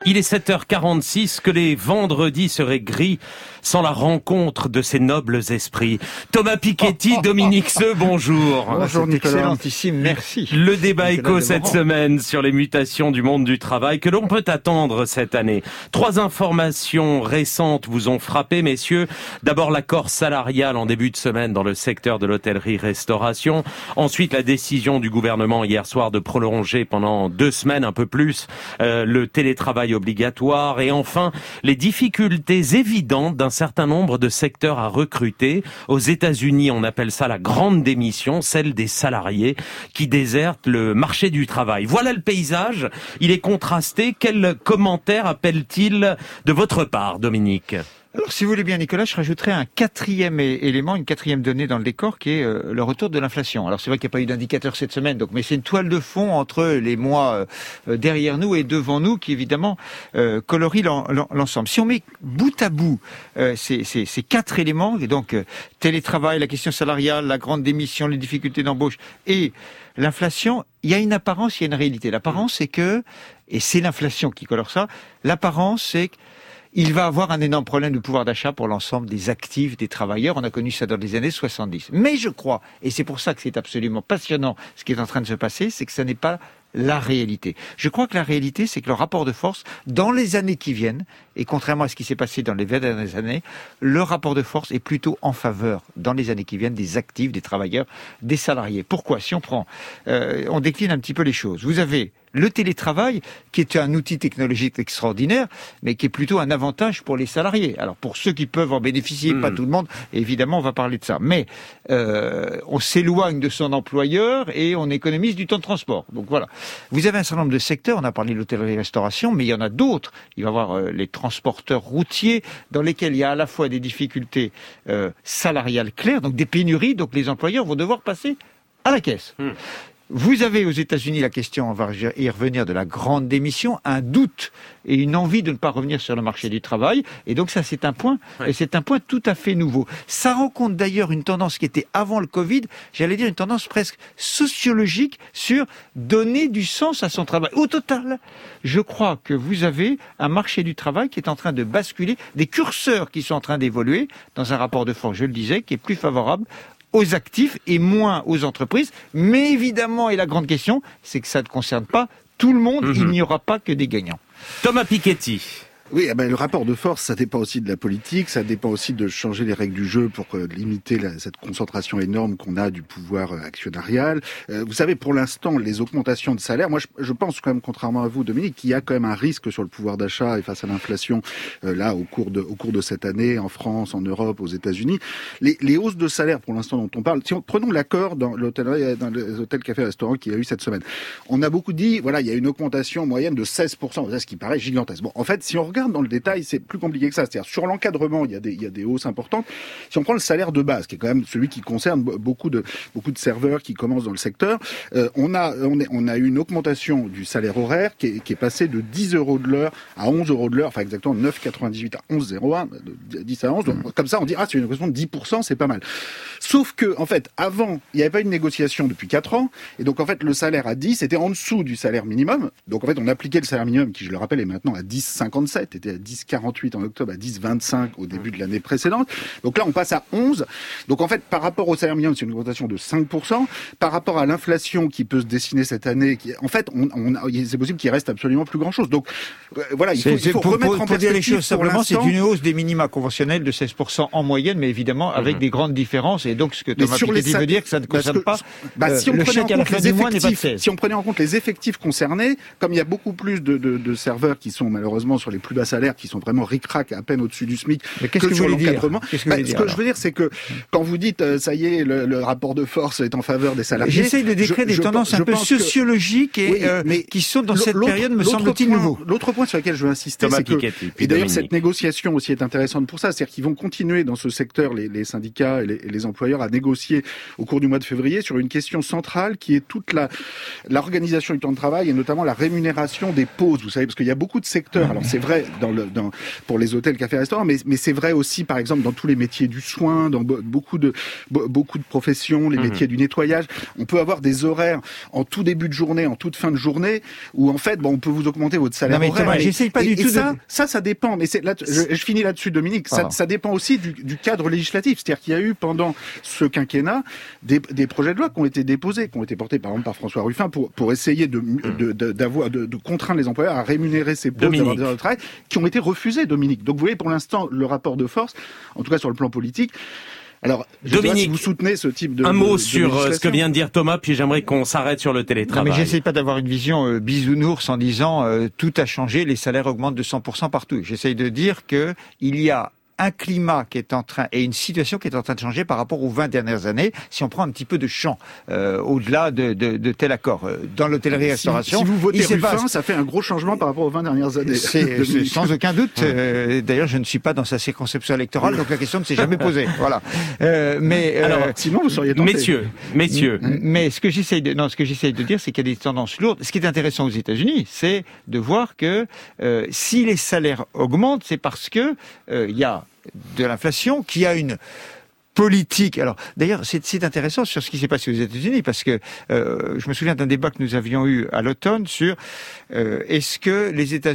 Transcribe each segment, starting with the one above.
Il est 7h46, que les vendredis seraient gris sans la rencontre de ces nobles esprits. Thomas Piketty, Dominique Seux, bonjour. Bonjour Nicolas. Excellentissime, merci. Le débat éco cette semaine sur les mutations du monde du travail que l'on peut attendre cette année. 3 informations récentes vous ont frappé, messieurs. D'abord, l'accord salarial en début de semaine dans le secteur de l'hôtellerie-restauration. Ensuite, la décision du gouvernement hier soir de prolonger pendant 2 semaines, un peu plus, le télétravail obligatoire. Et enfin, les difficultés évidentes d'un certain nombre de secteurs à recruter. Aux États-Unis, on appelle ça la grande démission, celle des salariés qui désertent le marché du travail. Voilà le paysage. Il est contrasté. Quel commentaire appelle-t-il de votre part, Dominique ? Alors, si vous voulez bien, Nicolas, je rajouterai un 4e élément, une 4e donnée dans le décor, qui est le retour de l'inflation. Alors, c'est vrai qu'il n'y a pas eu d'indicateur cette semaine, mais c'est une toile de fond entre les mois derrière nous et devant nous qui, évidemment, colorie l'ensemble. Si on met bout à bout ces 4 éléments, et donc télétravail, la question salariale, la grande démission, les difficultés d'embauche et l'inflation, il y a une apparence, il y a une réalité. L'apparence, c'est que, et c'est l'inflation qui colore ça, l'apparence, c'est que il va avoir un énorme problème de pouvoir d'achat pour l'ensemble des actifs, des travailleurs. On a connu ça dans les années 70. Mais je crois, et c'est pour ça que c'est absolument passionnant ce qui est en train de se passer, c'est que ça n'est pas la réalité. Je crois que la réalité, c'est que le rapport de force, dans les années qui viennent, et contrairement à ce qui s'est passé dans les 20 dernières années, le rapport de force est plutôt en faveur, dans les années qui viennent, des actifs, des travailleurs, des salariés. Pourquoi ? Si on décline un petit peu les choses. Vous avez le télétravail, qui est un outil technologique extraordinaire, mais qui est plutôt un avantage pour les salariés. Alors, pour ceux qui peuvent en bénéficier, pas tout le monde, évidemment, on va parler de ça. Mais on s'éloigne de son employeur et on économise du temps de transport. Donc voilà. Vous avez un certain nombre de secteurs, on a parlé de l'hôtellerie-restauration, mais il y en a d'autres. Il va y avoir les transporteurs routiers, dans lesquels il y a à la fois des difficultés salariales claires, donc des pénuries, donc les employeurs vont devoir passer à la caisse. Vous avez aux États-Unis la question, on va y revenir, de la grande démission, un doute et une envie de ne pas revenir sur le marché du travail. Et donc ça, c'est un point, et c'est un point tout à fait nouveau. Ça rencontre d'ailleurs une tendance qui était avant le Covid, j'allais dire une tendance presque sociologique sur donner du sens à son travail. Au total, je crois que vous avez un marché du travail qui est en train de basculer, des curseurs qui sont en train d'évoluer dans un rapport de force, je le disais, qui est plus favorable aux actifs et moins aux entreprises. Mais évidemment, et la grande question, c'est que ça ne concerne pas tout le monde. Il n'y aura pas que des gagnants. Thomas Piketty. Oui, le rapport de force, ça dépend aussi de la politique, ça dépend aussi de changer les règles du jeu pour limiter cette concentration énorme qu'on a du pouvoir actionnarial. Vous savez, pour l'instant, les augmentations de salaire, moi je pense quand même, contrairement à vous, Dominique, qu'il y a quand même un risque sur le pouvoir d'achat et face à l'inflation, là, au cours de cette année, en France, en Europe, aux États-Unis. Les hausses de salaire, pour l'instant, dont on parle, prenons l'accord dans les hôtels, cafés, restaurants qu'il y a eu cette semaine. On a beaucoup dit, voilà, il y a une augmentation moyenne de 16%, ce qui paraît gigantesque. Bon, en fait, si on regarde dans le détail, c'est plus compliqué que ça. C'est-à-dire, sur l'encadrement, il y a des hausses importantes. Si on prend le salaire de base, qui est quand même celui qui concerne beaucoup de serveurs qui commencent dans le secteur, on a eu une augmentation du salaire horaire qui est passé de 10 € de l'heure à 11 € de l'heure, enfin exactement 9,98 à 11,01, de 10 à 11. Donc, comme ça, on dit, c'est une augmentation de 10%, c'est pas mal. Sauf que, en fait, avant, il n'y avait pas une négociation depuis 4 ans, et donc, en fait, le salaire à 10 était en dessous du salaire minimum. Donc, en fait, on appliquait le salaire minimum, qui, je le rappelle, est maintenant à 10,57, était à 10,48 en octobre, à 10,25 au début de l'année précédente. Donc là, on passe à 11. Donc, en fait, par rapport au salaire minimum, c'est une augmentation de 5%. Par rapport à l'inflation qui peut se dessiner cette année, en fait, c'est possible qu'il reste absolument plus grand-chose. Donc, voilà, il faut remettre en perspective. Pour dire les choses simplement, c'est une hausse des minima conventionnels de 16% en moyenne, mais évidemment, avec des grandes différences. Et donc, ce que Thomas Piketty veut dire, que ça ne concerne pas le chèque à la fin du mois n'est pas de 16. Si on prenait en compte les effectifs concernés, comme il y a beaucoup plus de serveurs qui sont malheureusement sur les plus bas salaires, qui sont vraiment ric-rac à peine au-dessus du SMIC, que sur l'encadrement. Ce que je veux dire, c'est que quand vous dites, ça y est, le rapport de force est en faveur des salariés. J'essaye de décrire des tendances un peu sociologiques et qui sont dans cette période, me semble-t-il, nouveau. L'autre point sur lequel je veux insister, c'est que, et d'ailleurs cette négociation aussi est intéressante pour ça, c'est-à-dire qu'ils vont continuer dans ce secteur, les syndicats et les employeurs, à négocier au cours du mois de février sur une question centrale qui est toute l'organisation du temps de travail et notamment la rémunération des pauses. Vous savez, parce qu'il y a beaucoup de secteurs. Alors c'est vrai, pour les hôtels, cafés, restaurants, mais c'est vrai aussi, par exemple, dans tous les métiers du soin, dans beaucoup de professions, les métiers du nettoyage. On peut avoir des horaires en tout début de journée, en toute fin de journée, où en fait, on peut vous augmenter votre salaire horaire. J'essaye pas du tout ça dépend. Mais je finis là-dessus, Dominique. Ça dépend aussi du cadre législatif. C'est-à-dire qu'il y a eu pendant ce quinquennat des projets de loi qui ont été déposés, qui ont été portés par exemple par François Ruffin pour essayer de contraindre les employeurs à rémunérer ces postes d'avoir des heures de travail, qui ont été refusés, Dominique. Donc vous voyez, pour l'instant, le rapport de force, en tout cas sur le plan politique. Alors, Dominique, si vous soutenez ce type de... Un mot sur ce que vient de dire Thomas, puis j'aimerais qu'on s'arrête sur le télétravail. Non, mais j'essaie pas d'avoir une vision bisounours en disant tout a changé, les salaires augmentent de 100% partout. J'essaye de dire que il y a un climat qui est en train et une situation qui est en train de changer par rapport aux 20 dernières années, si on prend un petit peu de champ au-delà de tel accord. Dans l'hôtellerie-restauration... Si vous votez Ruffin, ça fait un gros changement par rapport aux 20 dernières années. C'est sans aucun doute. D'ailleurs, je ne suis pas dans sa circonscription électorale, donc la question ne s'est jamais posée. Voilà. Alors, sinon, vous seriez tenté. Messieurs. Mais ce que j'essaye de dire, c'est qu'il y a des tendances lourdes. Ce qui est intéressant aux États-Unis, c'est de voir que si les salaires augmentent, c'est parce que il y a de l'inflation, qui a une politique. Alors, d'ailleurs, c'est intéressant sur ce qui s'est passé aux États-Unis, parce que je me souviens d'un débat que nous avions eu à l'automne sur est-ce que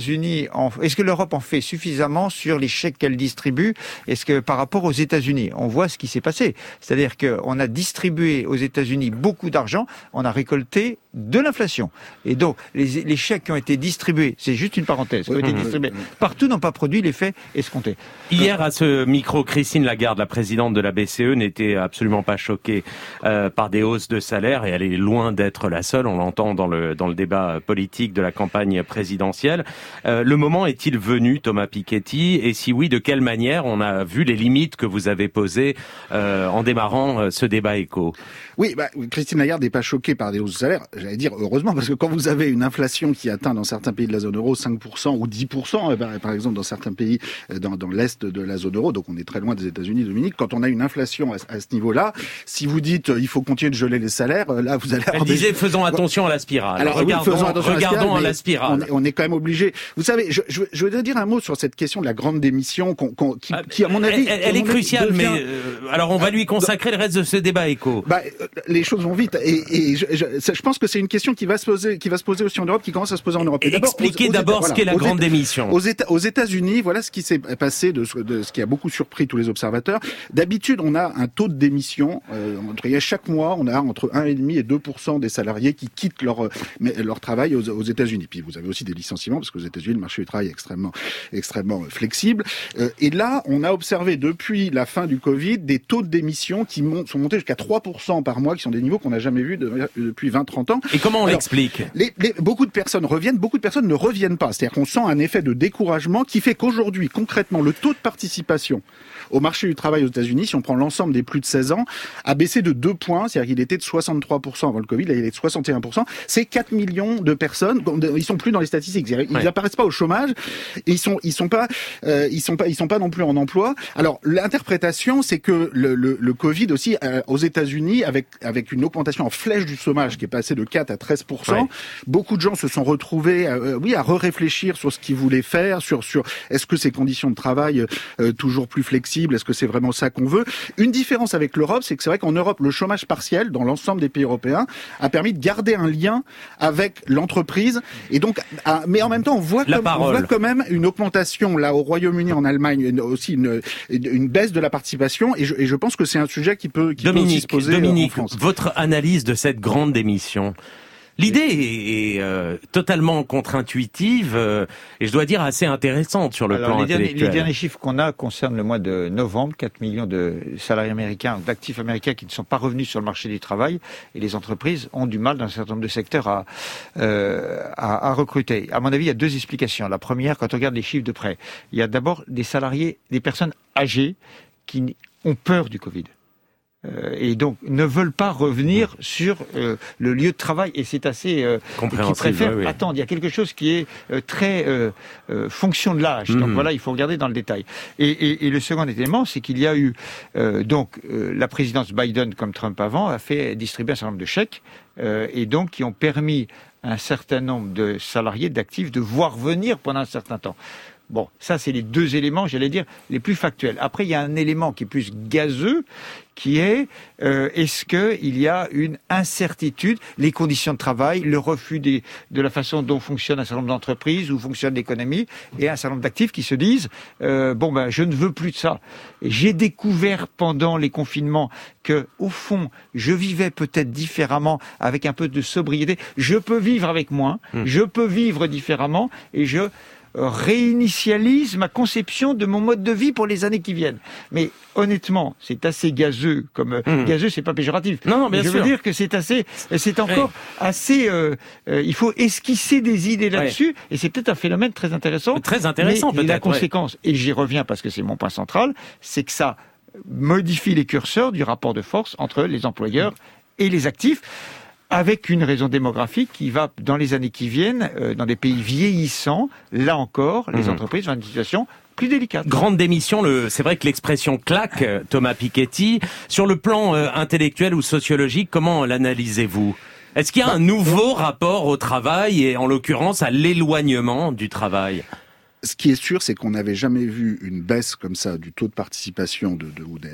l'Europe en fait suffisamment sur les chèques qu'elle distribue? Est-ce que par rapport aux États-Unis, on voit ce qui s'est passé, c'est-à-dire qu'on a distribué aux États-Unis beaucoup d'argent, on a récolté de l'inflation. Et donc, les chèques qui ont été distribués, c'est juste une parenthèse, qui ont été distribués partout n'ont pas produit l'effet escompté. Hier, à ce micro, Christine Lagarde, la présidente de la BCE, n'était absolument pas choquée par des hausses de salaire, et elle est loin d'être la seule. On l'entend dans le débat politique de la campagne présidentielle. Le moment est-il venu, Thomas Piketty? Et si oui, de quelle manière? On a vu les limites que vous avez posées en démarrant ce débat éco. Oui, Christine Lagarde n'est pas choquée par des hausses de salaire. J'allais dire heureusement, parce que quand vous avez une inflation qui atteint dans certains pays de la zone euro 5% ou 10%, par exemple dans certains pays dans l'est de la zone euro, donc on est très loin des États-Unis, Dominique, quand on a une inflation à ce niveau-là, si vous dites il faut continuer de geler les salaires, là vous allez avoir faisons attention à la spirale. Alors regardons à la spirale. On est quand même obligé. Vous savez, je veux dire un mot sur cette question de la grande démission qui à mon avis... Elle est cruciale, mais alors on va lui consacrer le reste de ce débat éco. Les choses vont vite et je pense que c'est une question qui va se poser aussi en Europe, qui commence à se poser en Europe. Expliquez d'abord ce qu'est la grande démission. Aux États-Unis, voilà ce qui s'est passé, de ce qui a beaucoup surpris tous les observateurs. D'habitude, on a un taux de démission. Chaque mois, on a entre 1,5 et 2% des salariés qui quittent leur travail aux États-Unis. Puis vous avez aussi des licenciements, parce qu'aux États-Unis, le marché du travail est extrêmement flexible. Et là, on a observé depuis la fin du Covid des taux de démission qui sont montés jusqu'à 3% par mois, qui sont des niveaux qu'on n'a jamais vus depuis 20-30 ans. Et comment on l'explique? Beaucoup de personnes reviennent, beaucoup de personnes ne reviennent pas. C'est-à-dire qu'on sent un effet de découragement qui fait qu'aujourd'hui, concrètement, le taux de participation au marché du travail aux États-Unis, si on prend l'ensemble des plus de 16 ans, a baissé de 2 points. C'est-à-dire qu'il était de 63% avant le Covid, là il est de 61%. C'est 4 millions de personnes. Ils sont plus dans les statistiques. Ils n'apparaissent pas au chômage. Et ils sont pas non plus en emploi. Alors l'interprétation, c'est que le Covid aussi aux États-Unis, avec une augmentation en flèche du chômage qui est passée de 4 à 13%, beaucoup de gens se sont retrouvés à réfléchir sur ce qu'ils voulaient faire, sur est-ce que ces conditions de travail toujours plus flexibles, est-ce que c'est vraiment ça qu'on veut? Une différence avec l'Europe, c'est que c'est vrai qu'en Europe, le chômage partiel, dans l'ensemble des pays européens, a permis de garder un lien avec l'entreprise. Et donc, mais en même temps, on voit quand même une augmentation, là, au Royaume-Uni, en Allemagne, aussi une baisse de la participation. Et je pense que c'est un sujet qui peut aussi se poser en France. Votre analyse de cette grande démission. L'idée est totalement contre-intuitive et je dois dire assez intéressante sur le plan intellectuel. Les derniers chiffres qu'on a concernent le mois de novembre, 4 millions de salariés américains, d'actifs américains qui ne sont pas revenus sur le marché du travail, et les entreprises ont du mal dans un certain nombre de secteurs à recruter. À mon avis, il y a deux explications. La première, quand on regarde les chiffres de près, il y a d'abord des salariés, des personnes âgées qui ont peur du Covid. Et donc ne veulent pas revenir sur le lieu de travail, et c'est assez compréhensible. Qui préfèrent attendre. Il y a quelque chose qui est très fonction de l'âge. Donc voilà, il faut regarder dans le détail. Et le second élément, c'est qu'il y a eu la présidence Biden, comme Trump avant, a fait distribuer un certain nombre de chèques et donc qui ont permis à un certain nombre de salariés, d'actifs, de voir venir pendant un certain temps. Bon, ça c'est les deux éléments, j'allais dire, les plus factuels. Après, il y a un élément qui est plus gazeux, qui est est-ce qu'il y a une incertitude, les conditions de travail, le refus de la façon dont fonctionne un certain nombre d'entreprises, où fonctionne l'économie, et un certain nombre d'actifs qui se disent je ne veux plus de ça. Et j'ai découvert pendant les confinements que, au fond, je vivais peut-être différemment, avec un peu de sobriété. Je peux vivre avec moins, je peux vivre différemment, et je réinitialise ma conception de mon mode de vie pour les années qui viennent. Mais honnêtement, c'est assez gazeux, gazeux, c'est pas péjoratif. Non, bien sûr. Je veux dire que c'est encore assez. Il faut esquisser des idées là-dessus, et c'est peut-être un phénomène très intéressant. Très intéressant, mais peut-être. La conséquence, et j'y reviens parce que c'est mon point central, c'est que ça modifie les curseurs du rapport de force entre les employeurs et les actifs, avec une raison démographique qui va, dans les années qui viennent, dans des pays vieillissants, là encore, les entreprises ont une situation plus délicate. Grande démission, c'est vrai que l'expression claque, Thomas Piketty. Sur le plan intellectuel ou sociologique, comment l'analysez-vous ? Est-ce qu'il y a un nouveau rapport au travail et en l'occurrence à l'éloignement du travail ? Ce qui est sûr, c'est qu'on n'avait jamais vu une baisse comme ça du taux de participation de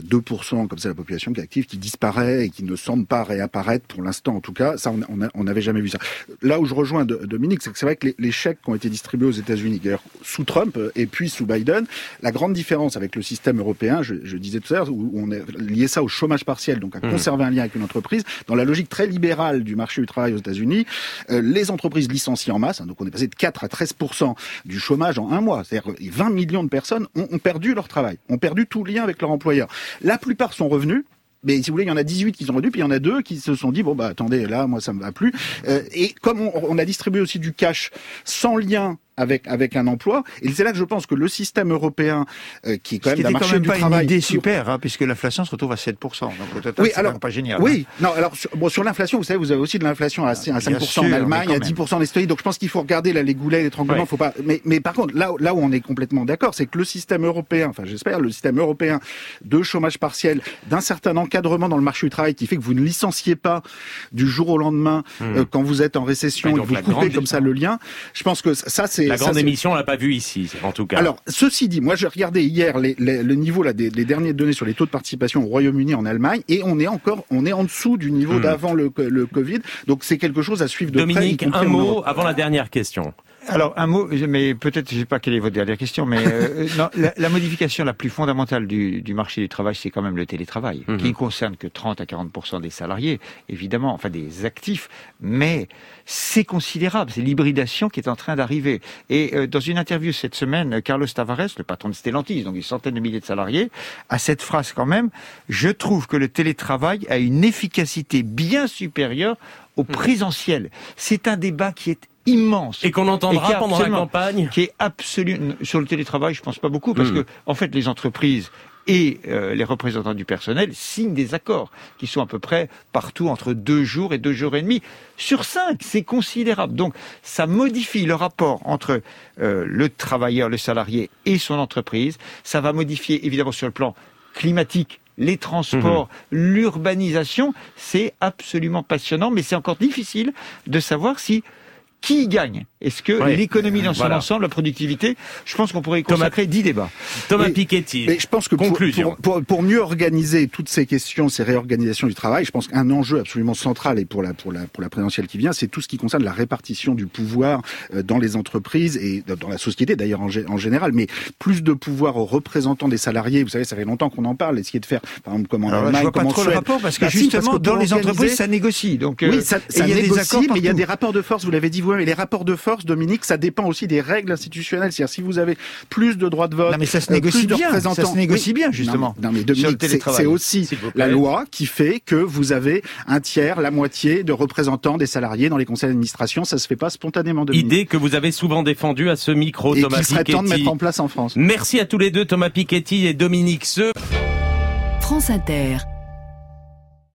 2% comme ça la population qui est active, qui disparaît et qui ne semble pas réapparaître pour l'instant en tout cas. Ça, on n'avait jamais vu ça. Là où je rejoins Dominique, c'est que c'est vrai que les chèques qui ont été distribués aux États-Unis, d'ailleurs sous Trump et puis sous Biden, la grande différence avec le système européen, je disais tout à l'heure, où on a lié ça au chômage partiel, donc à conserver un lien avec une entreprise, dans la logique très libérale du marché du travail aux États-Unis, les entreprises licencient en masse, donc on est passé de 4 à 13% du chômage en un mois. C'est-à-dire 20 millions de personnes ont perdu leur travail, ont perdu tout lien avec leur employeur. La plupart sont revenus. Mais si vous voulez, il y en a 18 qui sont revenus, puis il y en a 2 qui se sont dit attendez, là moi ça me va plus. Et comme on a distribué aussi du cash sans lien avec un emploi, et c'est là que je pense que le système européen qui est quand même un marché du travail, une idée super, puisque l'inflation se retrouve à 7%. Donc au total, c'est quand même pas génial. Oui, non, alors sur l'inflation, vous savez, vous avez aussi de l'inflation à 5% en Allemagne, à 10% en Estonie. Donc je pense qu'il faut regarder là les goulets, l'étranglement. Faut pas. Mais par contre, là où on est complètement d'accord, c'est que le système européen, enfin j'espère, le système européen de chômage partiel, d'un certain encadrement dans le marché du travail, qui fait que vous ne licenciez pas du jour au lendemain quand vous êtes en récession et que vous coupez comme ça le lien. Je pense que ça c'est la grande émission, on l'a pas vu ici, en tout cas. Alors, ceci dit, moi, j'ai regardé hier le niveau là des dernières données sur les taux de participation au Royaume-Uni, en Allemagne, et on est en dessous du niveau d'avant le Covid. Donc, c'est quelque chose à suivre de près. Dominique, un mot avant la dernière question. Alors, un mot, mais peut-être, je ne sais pas quelle est votre dernière question, mais non, la modification la plus fondamentale du marché du travail, c'est quand même le télétravail, qui ne concerne que 30 à 40% des salariés, évidemment, enfin des actifs, mais c'est considérable, c'est l'hybridation qui est en train d'arriver. Et dans une interview cette semaine, Carlos Tavares, le patron de Stellantis, donc une centaine de milliers de salariés, a cette phrase quand même: je trouve que le télétravail a une efficacité bien supérieure au présentiel. C'est un débat qui est immense. Et qu'on entendra pendant la campagne. Qui est absolument, sur le télétravail, je pense pas beaucoup, parce que, en fait, les entreprises et les représentants du personnel signent des accords qui sont à peu près partout entre 2 jours et 2 jours et demi sur 5. C'est considérable. Donc, ça modifie le rapport entre le travailleur, le salarié et son entreprise. Ça va modifier, évidemment, sur le plan climatique, les transports, l'urbanisation. C'est absolument passionnant, mais c'est encore difficile de savoir qui gagne. Est-ce que l'économie dans son ensemble, la productivité, je pense qu'on pourrait y consacrer 10 débats. Thomas Piketty, mais je pense que conclusion. Pour mieux organiser toutes ces questions, ces réorganisations du travail, je pense qu'un enjeu absolument central, et pour la présidentielle qui vient, c'est tout ce qui concerne la répartition du pouvoir dans les entreprises et dans la société d'ailleurs en général, mais plus de pouvoir aux représentants des salariés. Vous savez, ça fait longtemps qu'on en parle, essayer de faire, par exemple, comme en Allemagne, je vois pas trop le rapport, parce que justement, dans les entreprises, ça négocie. Donc, oui, ça négocie, mais il y a des rapports de force, vous l'avez dit vous-même, et les rapports de force, Dominique, ça dépend aussi des règles institutionnelles. C'est-à-dire, si vous avez plus de droits de vote, mais ça se négocie bien. Ça se négocie bien, justement. Non, mais Dominique, c'est aussi la loi qui fait que vous avez un tiers, la moitié de représentants des salariés dans les conseils d'administration. Ça se fait pas spontanément, Dominique. Idée que vous avez souvent défendue à ce micro, Thomas Piketty. Et qu'il serait temps de mettre en place en France. Merci à tous les deux, Thomas Piketty et Dominique Seux. France Inter.